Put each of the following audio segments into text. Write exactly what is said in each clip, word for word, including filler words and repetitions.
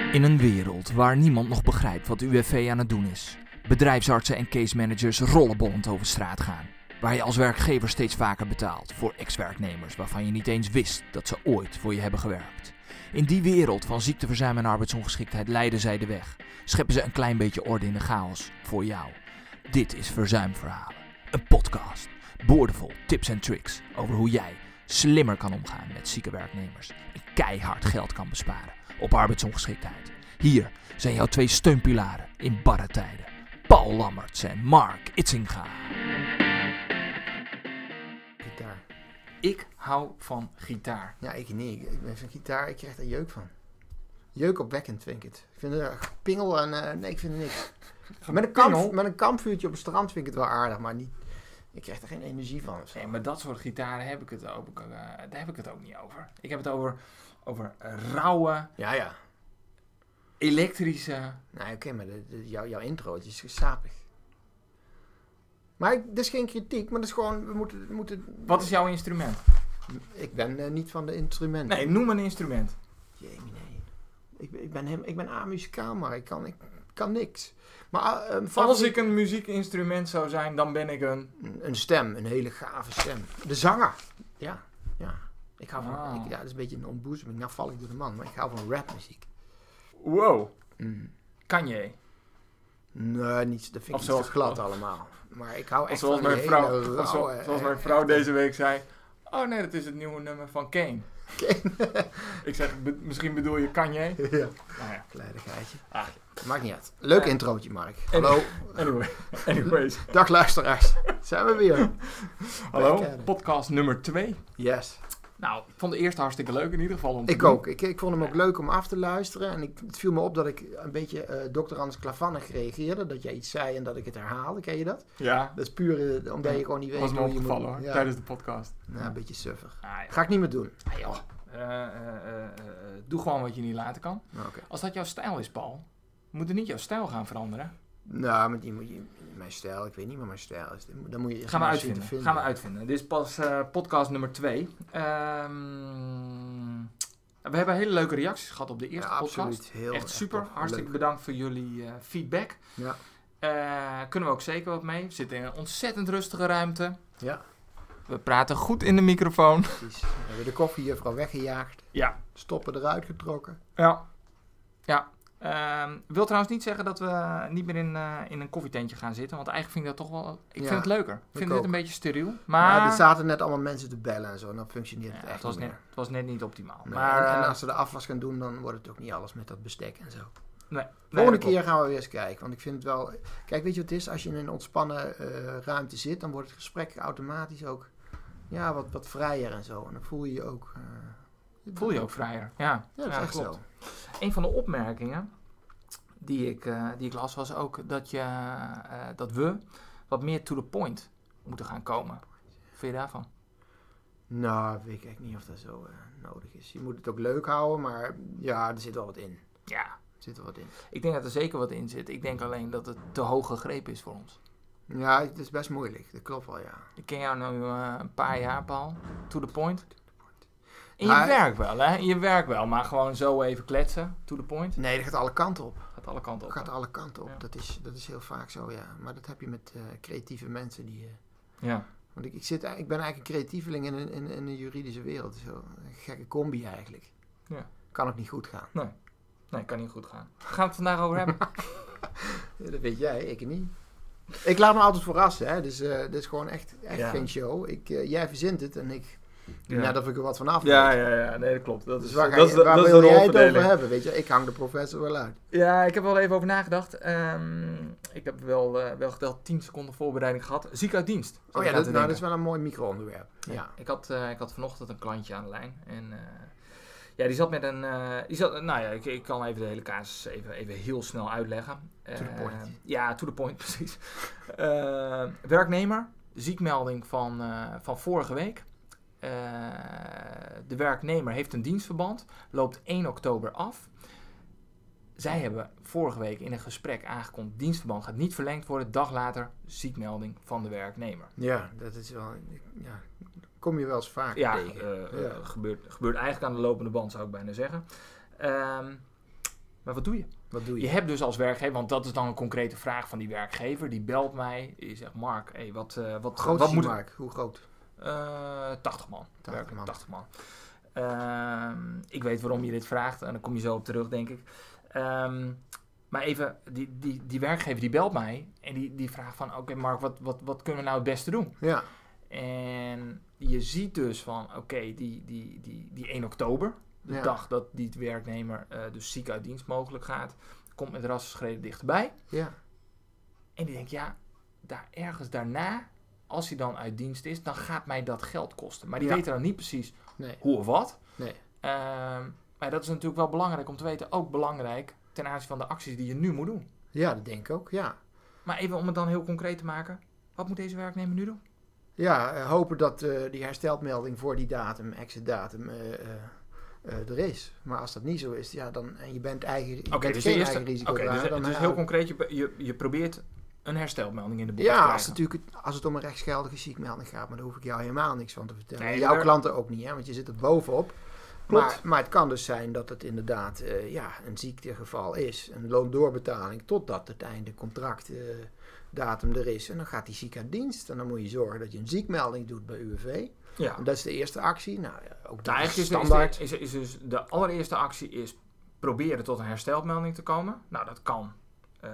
In een wereld waar niemand nog begrijpt wat de U W V aan het doen is. Bedrijfsartsen en case managers rollenbollend over straat gaan. Waar je als werkgever steeds vaker betaalt voor ex-werknemers waarvan je niet eens wist dat ze ooit voor je hebben gewerkt. In die wereld van ziekteverzuim en arbeidsongeschiktheid leiden zij de weg. Scheppen ze een klein beetje orde in de chaos voor jou. Dit is Verzuimverhalen. Een podcast. Boordevol tips en tricks over hoe jij slimmer kan omgaan met zieke werknemers. En keihard geld kan besparen op arbeidsongeschiktheid. Hier zijn jouw twee steunpilaren in barre tijden. Paul Lammerts en Mark Itzinga. Gitaar. Ik hou van gitaar. Ja, ik niet. Ik ben van gitaar, ik krijg daar jeuk van. Jeukopwekkend vind ik het. Ik vind het uh, pingel en... Uh, nee, ik vind het niks. Met een, kamp, met een kampvuurtje op het strand vind ik het wel aardig, maar niet... Ik krijg er geen energie van. Nee, maar dat soort gitaren heb ik het ook, uh, daar heb ik het ook niet over. Ik heb het over, over rauwe, Ja, ja. elektrische... Nou, oké, okay, maar de, de, jou, jouw intro het is sapig. Maar ik, dat is geen kritiek, maar dat is gewoon... We moeten, we moeten... Wat is jouw instrument? Ik ben uh, niet van de instrumenten. Nee, noem een instrument. Jee, nee. Ik, ik ben, hem, ik ben amuzikaal, maar ik kan, ik kan niks. Maar, uh, Als ik een muziekinstrument zou zijn, dan ben ik een... Een stem, een hele gave stem. De zanger. Ja, ja. Ik hou van... Ah. Ik, ja, dat is een beetje een ontboezeming. Nou val ik door de man, maar ik hou van rapmuziek. Wow. Mm. Kanye. Nee, niet, dat vind ik Of iets zoals- te glad allemaal. Maar ik hou echt Zoals van die mijn hele vrouw, rauwe, of zo- zoals mijn eh, vrouw echt- deze week zei... Oh nee, dat is het nieuwe nummer van Kane. Ik zeg, be- misschien bedoel je Kanye? Ja, Nou ja. kleinigheidje. Ah, Maakt niet uit. Leuk Ja. introotje, Mark. En- Hallo. anyway, anyways. Dag luisteraars. Zijn we weer. Hallo, Back at it. podcast nummer twee. Yes. Nou, ik vond de eerste hartstikke leuk in ieder geval. Om te Ik doen. ook. Ik, ik vond hem ook leuk om af te luisteren. En ik, het viel me op dat ik een beetje uh, dokter Anders Klavannig reageerde. Dat jij iets zei en dat ik het herhaalde. Ken je dat? Ja, Dat is puur uh, omdat Ja, je gewoon niet weet was me hoe je opgevallen moet... hoor, Ja. tijdens de podcast. Nou, een beetje suffig. Ah, ja. Ga ik niet meer doen. Ah, joh. Uh, uh, uh, uh, doe gewoon wat je niet laten kan. Nou, Oké. Als dat jouw stijl is, Paul, moet er niet jouw stijl gaan veranderen. Nou, maar die moet je... Mijn stijl, ik weet niet wat mijn stijl is. Dan moet je eerst Gaan we maar zien te uitvinden. vinden. Gaan we uitvinden. Dit is pas uh, podcast nummer twee. Ehm, we hebben hele leuke reacties gehad op de eerste Ja, podcast. absoluut. Heel Echt super. tof. Hartstikke Leuk. bedankt voor jullie uh, feedback. Ja. Uh, kunnen we ook zeker wat mee. We zitten in een ontzettend rustige ruimte. Ja, We praten goed in de microfoon. precies. We hebben de koffiejuffrouw weggejaagd. Ja. Stoppen eruit getrokken. Ja. Ja. Um, wil trouwens niet zeggen dat we niet meer in, uh, in een koffietentje gaan zitten. Want eigenlijk vind ik dat toch wel... Ik Ja, vind het leuker. Ik vind ik dit ook. een beetje steriel. Maar Maar er zaten net allemaal mensen te bellen en zo. En dan functioneert het ja, echt het, was niet net, meer. het was net niet optimaal. Nee, maar, en, en uh, als ze de afwas gaan doen, dan wordt het ook niet alles met dat bestek en zo. nee, Volgende nee, keer gaan we weer eens kijken. Want ik vind het wel... Kijk, weet je wat het is? Als je in een ontspannen uh, ruimte zit, dan wordt het gesprek automatisch ook ja, wat, wat vrijer en zo. En dan voel je je ook... Uh, voel je ook vrijer. Ja, Ja, dat is ja, echt klopt. zo. Een van de opmerkingen die ik, uh, die ik las was ook dat, je, uh, dat we wat meer to the point moeten gaan komen. Wat vind je daarvan? Nou, weet ik echt niet of dat zo uh, nodig is. Je moet het ook leuk houden, maar ja, er zit wel wat in. Ja, Er zit wel wat in. ik denk dat er zeker wat in zit. Ik denk alleen dat het te hoog gegrepen is voor ons. Ja, het is best moeilijk. Dat klopt wel, ja. Ik ken jou nu uh, een paar jaar, Paul. To the point. In je Ja, werk wel, hè? In je werk wel, maar gewoon zo even kletsen. To the point. Nee, dat gaat alle kanten op. Gaat alle kanten op. Dat gaat hè? alle kanten op. Ja. Dat, is, dat is heel vaak zo, ja. Maar dat heb je met uh, creatieve mensen die... Uh, Ja. want ik, ik, zit, ik ben eigenlijk een creatieveling in een, in, in een juridische wereld. Zo, een gekke combi eigenlijk. Ja. Kan ook niet goed gaan. Nee. Nee, kan niet goed gaan. Gaan we het vandaag over hebben? Ja, dat weet jij, ik niet. Ik laat me altijd verrassen, hè. Dus uh, dit is gewoon echt, echt Ja. geen show. Ik, uh, jij verzint het en ik doe Ja. net of ik er wat van af Ja, weet. ja, ja. Nee, dat klopt. Dat Dus is, waar, ga dat je, is, waar dat is wil de jij het over rolverdeling. hebben? Weet je? Ik hang de professor wel uit. Ja, ik heb er wel even over nagedacht. Um, ik heb wel, uh, wel geteld tien seconden voorbereiding gehad. Ziek uit dienst. zat Oh ik ja, aan dat, te nou, dat denken. is wel een mooi micro-onderwerp. Ja. Ja. Ik, had, uh, ik had vanochtend een klantje aan de lijn. En uh, ja, die zat met een... Uh, die zat, nou ja, ik, ik kan even de hele casus even, even heel snel uitleggen. To the point. Uh, ja, to the point, precies. Uh, werknemer, ziekmelding van, uh, van vorige week. Uh, de werknemer heeft een dienstverband, loopt één oktober af. Zij hebben vorige week in een gesprek aangekondigd, dienstverband gaat niet verlengd worden. Dag later, ziekmelding van de werknemer. Ja, dat is wel... Ja, kom je wel eens vaak Ja, tegen. uh, Ja. uh, gebeurt, gebeurt eigenlijk aan de lopende band, zou ik bijna zeggen. Um, Maar wat doe je? Wat doe je? Je hebt dus als werkgever, want dat is dan een concrete vraag van die werkgever. Die belt mij. Die zegt, Mark, hey, wat, uh, wat, groot wat is moet Mark? Hoe groot? Uh, tachtig man. tachtig man. tachtig man. Uh, ik weet waarom je dit vraagt. En dan kom je zo op terug, denk ik. Um, maar even, die, die, die werkgever die belt mij. En die, die vraagt van, oké okay, Mark, wat, wat, wat kunnen we nou het beste doen? Ja. En je ziet dus van, oké, okay, die, die, die, die één oktober... De ja. dag dat die werknemer uh, dus ziek uit dienst mogelijk gaat, komt met rassenschreden dichterbij. Ja. En die denkt, ja, daar ergens daarna, als hij dan uit dienst is, dan gaat mij dat geld kosten. Maar die ja. weten dan niet precies nee. hoe of wat. Nee. Uh, maar dat is natuurlijk wel belangrijk om te weten. Ook belangrijk ten aanzien van de acties die je nu moet doen. Ja, dat denk ik ook, ja. Maar even om het dan heel concreet te maken. Wat moet deze werknemer nu doen? Ja, uh, hopen dat uh, die herstelmelding voor die datum, exit datum... Uh, uh, Uh, er is. Maar als dat niet zo is, ja, dan en je bent eigen, je okay, bent dus geen eerste, eigen risico okay, dragen, dus, dan dus uh, heel concreet, je, je, je probeert een herstelmelding in de boek ja, te krijgen. als het, natuurlijk, als het om een rechtsgeldige ziekmelding gaat, maar daar hoef ik jou helemaal niks van te vertellen. Nee, jouw er... klanten ook niet, hè, want je zit er bovenop. Maar, maar het kan dus zijn dat het inderdaad uh, ja, een ziektegeval is, een loondoorbetaling, totdat het einde contract uh, datum er is. En dan gaat die ziek uit dienst en dan moet je zorgen dat je een ziekmelding doet bij U W V. Ja. En dat is de eerste actie. Nou, ook dat nou, is standaard. Is, is, is dus de allereerste actie is proberen tot een herstelmelding te komen. Nou, dat kan uh,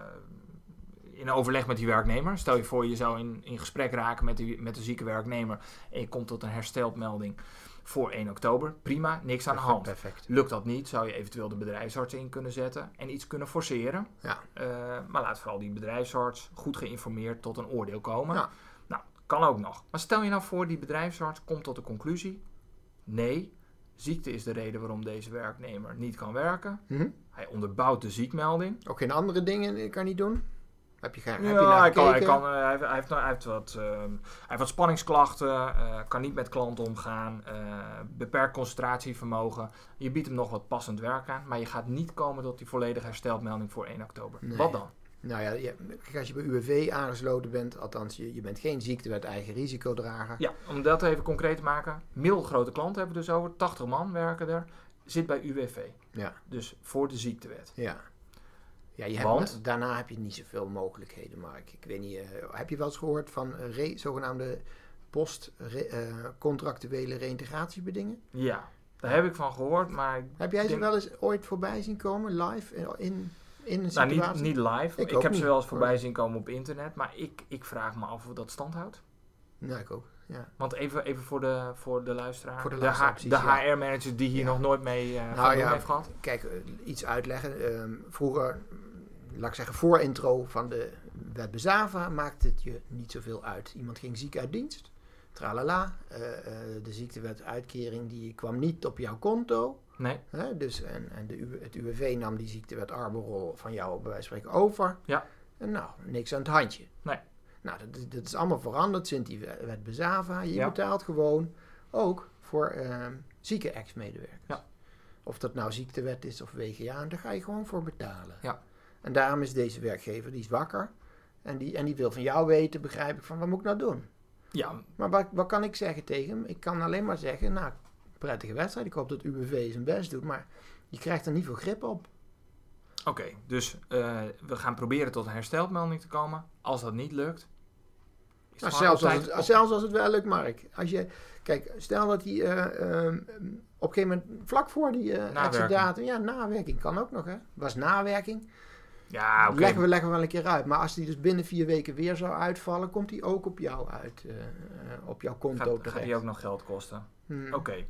in overleg met die werknemer. Stel je voor, je zou in, in gesprek raken met, die, met de zieke werknemer en je komt tot een herstelmelding voor één oktober. Prima, niks aan de hand. Perfect. Lukt dat niet, zou je eventueel de bedrijfsarts in kunnen zetten en iets kunnen forceren. Ja. Uh, maar laat vooral die bedrijfsarts goed geïnformeerd tot een oordeel komen. Ja. Kan ook nog. Maar stel je nou voor, die bedrijfsarts komt tot de conclusie. Nee, ziekte is de reden waarom deze werknemer niet kan werken. Mm-hmm. Hij onderbouwt de ziekmelding. Ook geen andere dingen kan hij doen? Heb je, geen, ja, heb je naar hij, gekeken? kan, hij, kan, uh, hij, hij, heeft, hij, heeft wat, uh, hij heeft wat spanningsklachten. Uh, kan niet met klanten omgaan. Uh, beperkt concentratievermogen. Je biedt hem nog wat passend werk aan. Maar je gaat niet komen tot die volledige herstelmelding voor één oktober. Nee. Wat dan? Nou ja, je, als je bij U W V aangesloten bent, althans je, je bent geen ziektewet eigen risicodrager. Ja, om dat even concreet te maken. Middelgrote klanten hebben we dus over. tachtig man werken er. Zit bij U W V. Ja. Dus voor de ziektewet. Ja. Ja, je Want? hebt, daarna heb je niet zoveel mogelijkheden, Mark. Ik weet niet, uh, heb je wel eens gehoord van uh, re, zogenaamde post-contractuele uh, reïntegratiebedingen? Ja, daar heb ik van gehoord, maar... Heb jij ze denk... wel eens ooit voorbij zien komen, live, in, in, in een situatie? Nou, niet, niet live. Ik, ik ik heb niet. ze wel eens voorbij zien komen op internet, maar ik, ik vraag me af of dat stand houdt. Nou, ik ook, ja. Want even, even voor, de, voor de luisteraar. Voor de, de, H- de H R-manager die hier ja. nog nooit mee uh, nou, ja, heeft gehad. Kijk, uh, iets uitleggen. Um, vroeger, laat ik zeggen, voor intro van de wet Bezava maakte het je niet zoveel uit. Iemand ging ziek uit dienst. Tralala. Uh, uh, de ziektewet uitkering die kwam niet op jouw konto. Nee. Hè, dus, en en de U, het U W V nam die ziektewet Arborol van jou bij wijze van spreken over. Ja. En nou, niks aan het handje. Nee. Nou, dat, dat is allemaal veranderd sinds die wet Bezava. Je ja. betaalt gewoon ook voor uh, zieke ex-medewerkers. Ja. Of dat nou ziektewet is of W G A, daar ga je gewoon voor betalen. Ja. En daarom is deze werkgever, die is wakker. En die, en die wil van jou weten, begrijp ik, van wat moet ik nou doen? Ja. Maar wat, wat kan ik zeggen tegen hem? Ik kan alleen maar zeggen, nou, prettige wedstrijd. Ik hoop dat U W V zijn best doet, maar je krijgt er niet veel grip op. Oké, okay, dus uh, we gaan proberen tot een herstelmelding te komen. Als dat niet lukt... Nou, zelfs, als het, zelfs als het wel lukt, Mark. Als je, kijk, stel dat hij uh, uh, op een gegeven moment vlak voor die uh, datum... Ja, nawerking kan ook nog, hè. Was nawerking. Ja, oké. Okay. Leggen we, leggen we wel een keer uit. Maar als die dus binnen vier weken weer zou uitvallen, komt die ook op jou uit. Uh, uh, op jouw konto gaat, terecht. Gaat die ook nog geld kosten? Hmm. Oké. Okay.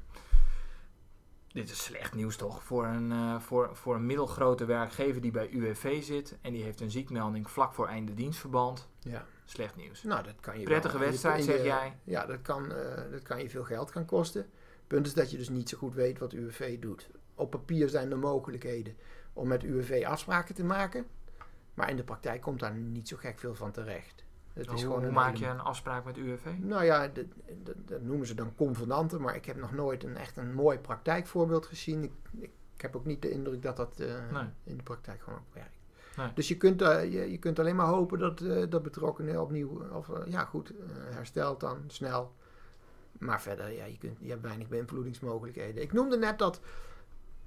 Dit is slecht nieuws toch? Voor een, uh, voor, voor een middelgrote werkgever die bij U W V zit en die heeft een ziekmelding vlak voor einde dienstverband. Ja. Slecht nieuws. Nou, dat kan je Prettige wel. wedstrijd, je, zeg jij? Ja, dat kan, uh, dat kan je veel geld gaan kosten. Het punt is dat je dus niet zo goed weet wat U W V doet. Op papier zijn er mogelijkheden om met U W V afspraken te maken. Maar in de praktijk komt daar niet zo gek veel van terecht. Het hoe is gewoon hoe een maak hele... je een afspraak met U W V? Nou ja, dat, dat, dat noemen ze dan convenanten. Maar ik heb nog nooit een echt een mooi praktijkvoorbeeld gezien. Ik, ik, ik heb ook niet de indruk dat dat uh, nee. in de praktijk gewoon ook werkt. Nee. Dus je kunt, uh, je, je kunt alleen maar hopen dat, uh, dat betrokkenen opnieuw, of uh, ja goed, uh, herstelt dan snel. Maar verder, ja, je, kunt, je hebt weinig beïnvloedingsmogelijkheden. Ik noemde net dat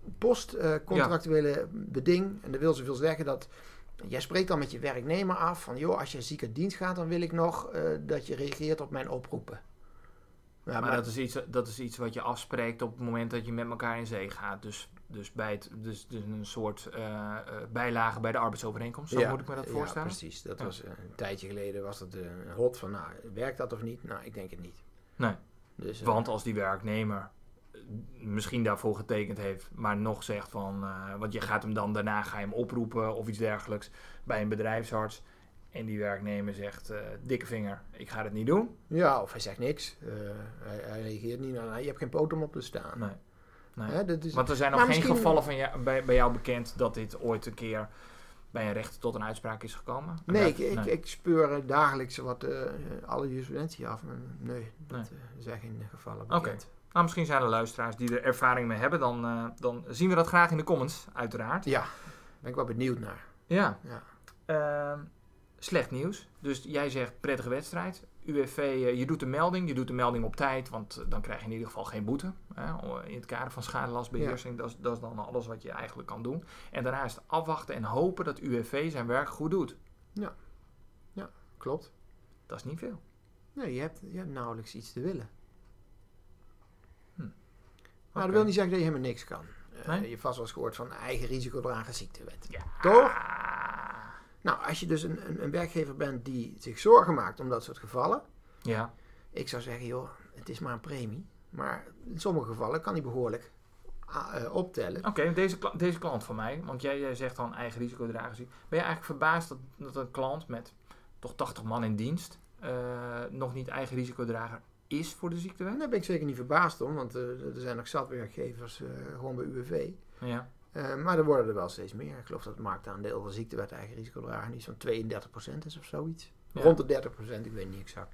postcontractuele uh, ja. beding. En dat wil zoveel zeggen dat... Jij spreekt dan met je werknemer af van... joh, als je ziek uit dienst gaat, dan wil ik nog uh, dat je reageert op mijn oproepen. Ja, maar, maar dat, is iets, dat is iets wat je afspreekt op het moment dat je met elkaar in zee gaat. Dus, dus, bij het, dus, dus een soort uh, uh, bijlage bij de arbeidsovereenkomst. Zo ja, moet ik me dat voorstellen. Ja, precies. Dat ja. was, uh, een tijdje geleden was dat uh, hot van... nou, werkt dat of niet? Nou, ik denk het niet. Nee, dus, uh, want als die werknemer... misschien daarvoor getekend heeft, maar nog zegt van... Uh, want je gaat hem dan daarna ga je hem oproepen of iets dergelijks bij een bedrijfsarts. En die werknemer zegt, uh, dikke vinger, ik ga het niet doen. Ja, of hij zegt niks. Uh, hij, hij reageert niet. Nou, je hebt geen poot om op te staan. Nee. nee. Hè, dat is, want er zijn nog geen misschien... gevallen van jou, bij, bij jou bekend dat dit ooit een keer bij een rechter tot een uitspraak is gekomen? Nee, ik, nee. ik, ik speur dagelijks wat uh, alle jurisprudentie af. Maar nee, dat nee. Uh, zijn geen gevallen bekend. Okay. Nou, misschien zijn er luisteraars die er ervaring mee hebben. Dan, uh, dan zien we dat graag in de comments, uiteraard. Ja, ben ik wel benieuwd naar. Ja. ja. Uh, slecht nieuws. Dus jij zegt prettige wedstrijd. U F V, uh, je doet de melding. Je doet de melding op tijd, want uh, dan krijg je in ieder geval geen boete. Hè, in het kader van schadelastbeheersing. Ja. Dat, is, dat is dan alles wat je eigenlijk kan doen. En daarna is het afwachten en hopen dat U F V zijn werk goed doet. Ja, ja, klopt. Dat is niet veel. Nee, je hebt, je hebt nauwelijks iets te willen. Maar Okay. dat wil niet zeggen dat je helemaal niks kan. Uh, Nee? Je hebt vast wel eens gehoord van eigen risicodrager ziektewet. Ja. Toch? Nou, als je dus een, een, een werkgever bent die zich zorgen maakt om dat soort gevallen. Ja. Ik zou zeggen, joh, het is maar een premie. Maar in sommige gevallen kan die behoorlijk uh, optellen. Oké, okay, deze, deze klant van mij, want jij, jij zegt dan eigen risicodrager ziek. Ben je eigenlijk verbaasd dat, dat een klant met toch tachtig man in dienst uh, nog niet eigen risicodrager is voor de ziektewet? Daar ben ik zeker niet verbaasd om, want uh, er zijn nog zat werkgevers uh, gewoon bij U W V. Ja. Uh, maar er worden er wel steeds meer. Ik geloof dat het marktaandeel van ziektewet eigen risicodrager niet zo'n tweeëndertig procent is of zoiets. Ja. Rond de dertig procent, ik weet niet exact.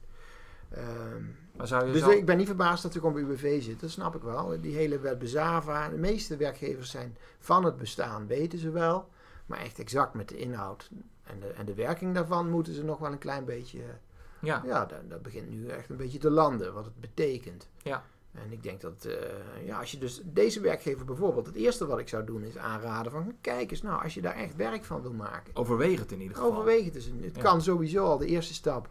Um, maar zou je dus zo... ik ben niet verbaasd dat ze gewoon bij U W V zitten, dat snap ik wel. Die hele wet Bezava, de meeste werkgevers zijn van het bestaan, weten ze wel. Maar echt exact met de inhoud en de, en de werking daarvan moeten ze nog wel een klein beetje... Ja, ja dat, dat begint nu echt een beetje te landen, wat het betekent. Ja. En ik denk dat, uh, ja, als je dus deze werkgever bijvoorbeeld, het eerste wat ik zou doen is aanraden van, kijk eens nou, als je daar echt werk van wil maken. Overweeg het in ieder geval. Overweeg het dus. Het ja. kan sowieso al, de eerste stap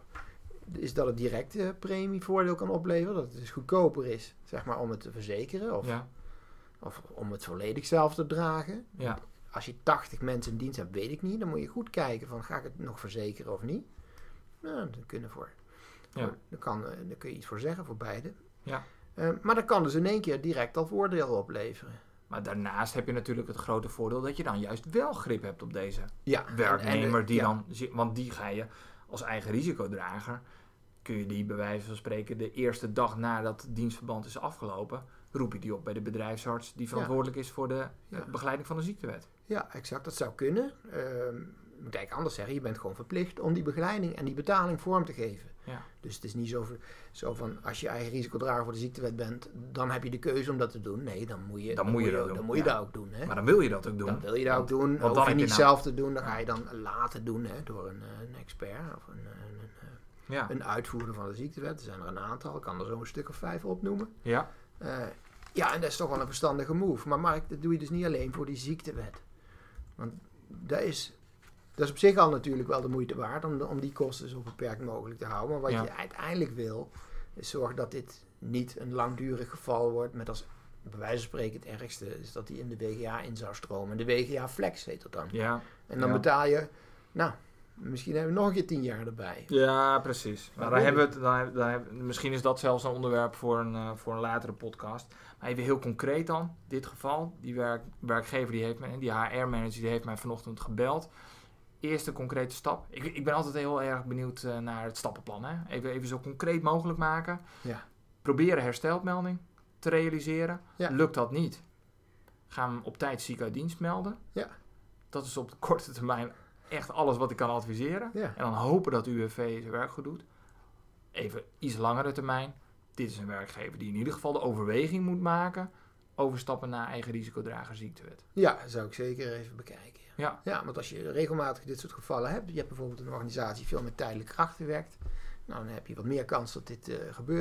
is dat het direct uh, premievoordeel kan opleveren, dat het dus goedkoper is, zeg maar, om het te verzekeren of, ja. of om het volledig zelf te dragen. Ja. Als je tachtig mensen in dienst hebt, weet ik niet, dan moet je goed kijken van, ga ik het nog verzekeren of niet? Nou, dan kunnen voor. Ja. voor daar, kan, daar kun je iets voor zeggen voor beide. Ja. Uh, maar dat kan dus in één keer direct al voordeel opleveren. Maar daarnaast heb je natuurlijk het grote voordeel dat je dan juist wel grip hebt op deze ja, werknemer. En, en, die ja. dan, want die ga je als eigen risicodrager, kun je die bij wijze van spreken de eerste dag nadat het dienstverband is afgelopen, roep je die op bij de bedrijfsarts die verantwoordelijk ja. is voor de ja. begeleiding van de ziektewet. Ja, exact. Dat zou kunnen. Uh, Ik moet eigenlijk anders zeggen, je bent gewoon verplicht om die begeleiding en die betaling vorm te geven. Ja. Dus het is niet zo, zo van, als je eigen risicodrager voor de ziektewet bent, dan heb je de keuze om dat te doen. Nee, dan moet je, dan dan moet je, je dat doen. Dan moet je ja. dat ook doen. Hè? Maar dan wil je dat ook doen. Dan wil je dat want, ook doen. Want hoef je niet nou... zelf te doen, dan ga je dan laten doen hè, door een, een expert of een, een, een, ja. een uitvoerder van de ziektewet. Er zijn er een aantal, ik kan er zo een stuk of vijf opnoemen. Ja. Uh, ja, en dat is toch wel een verstandige move. Maar Mark, dat doe je dus niet alleen voor die ziektewet. Want dat is... Dat is op zich al natuurlijk wel de moeite waard om, de, om die kosten zo beperkt mogelijk te houden. Maar wat ja. je uiteindelijk wil, is zorgen dat dit niet een langdurig geval wordt. Met als, bij wijze van spreken, het ergste is dat die in de W G A in zou stromen. De W G A Flex heet dat dan. Ja. En dan ja. betaal je, nou, misschien hebben we nog een keer tien jaar erbij. Ja, precies. Maar dan hebben we het, dan, dan hebben, misschien is dat zelfs een onderwerp voor een, uh, voor een latere podcast. Maar even heel concreet dan, dit geval. Die werk, werkgever, die heeft mij, die H R-manager, die heeft mij vanochtend gebeld. Eerste concrete stap. Ik, ik ben altijd heel erg benieuwd uh, naar het stappenplan. Hè? Even, even zo concreet mogelijk maken. Ja. Proberen herstelmelding te realiseren. Ja. Lukt dat niet? Gaan we hem op tijd ziek uit dienst melden. Ja. Dat is op de korte termijn echt alles wat ik kan adviseren. Ja. En dan hopen dat U W V zijn werk goed doet. Even iets langere termijn. Dit is een werkgever die in ieder geval de overweging moet maken. Overstappen naar eigen risicodrager ziektewet. Ja, dat zou ik zeker even bekijken. Ja. ja, want als je regelmatig dit soort gevallen hebt, je hebt bijvoorbeeld een organisatie die veel met tijdelijke krachten werkt, nou, dan heb je wat meer kans dat dit uh, gebeurt.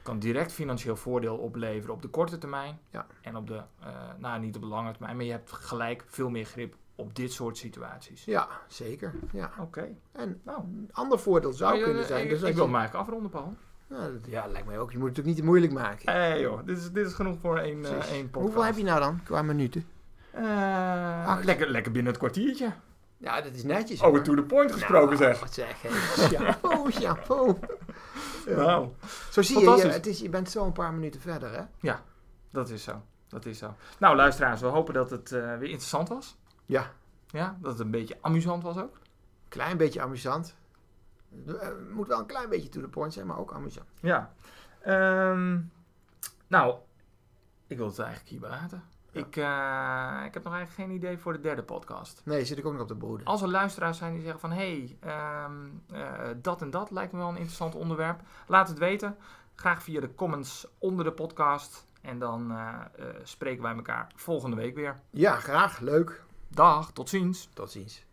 kan direct financieel voordeel opleveren op de korte termijn. Ja. En op de, uh, nou niet op de lange termijn, maar je hebt gelijk veel meer grip op dit soort situaties. Ja, zeker. Ja. Oké. Okay. En nou. een ander voordeel zou nou, kunnen uh, zijn... Ik, dus ik wil je... hem eigenlijk afronden, Paul. Nou, dat, ja, lijkt mij ook. Je moet het natuurlijk niet te moeilijk maken. Hé hey, joh, dit is, dit is genoeg voor één, uh, één podcast. Hoeveel heb je nou dan qua minuten? Uh, lekker, lekker binnen het kwartiertje. Ja, dat is netjes. Over to the point gesproken, nou, zeg. Wat zeg je? Chapeau, chapeau. Nou, zo zie je, je, het is, je bent zo een paar minuten verder, hè? Ja, dat is zo. Dat is zo. Nou, luisteraars, we hopen dat het uh, weer interessant was. Ja. Ja, dat het een beetje amusant was ook. Klein beetje amusant. Het moet wel een klein beetje to the point zijn, maar ook amusant. Ja. Um, nou, ik wil het eigenlijk hierbij laten. Ja. Ik, uh, ik heb nog eigenlijk geen idee voor de derde podcast. Nee, zit ik ook nog op de broeden. Als er luisteraars zijn die zeggen van... hé, hey, um, uh, dat en dat lijkt me wel een interessant onderwerp. Laat het weten. Graag via de comments onder de podcast. En dan uh, uh, spreken wij elkaar volgende week weer. Ja, graag. Leuk. Dag, tot ziens. Tot ziens.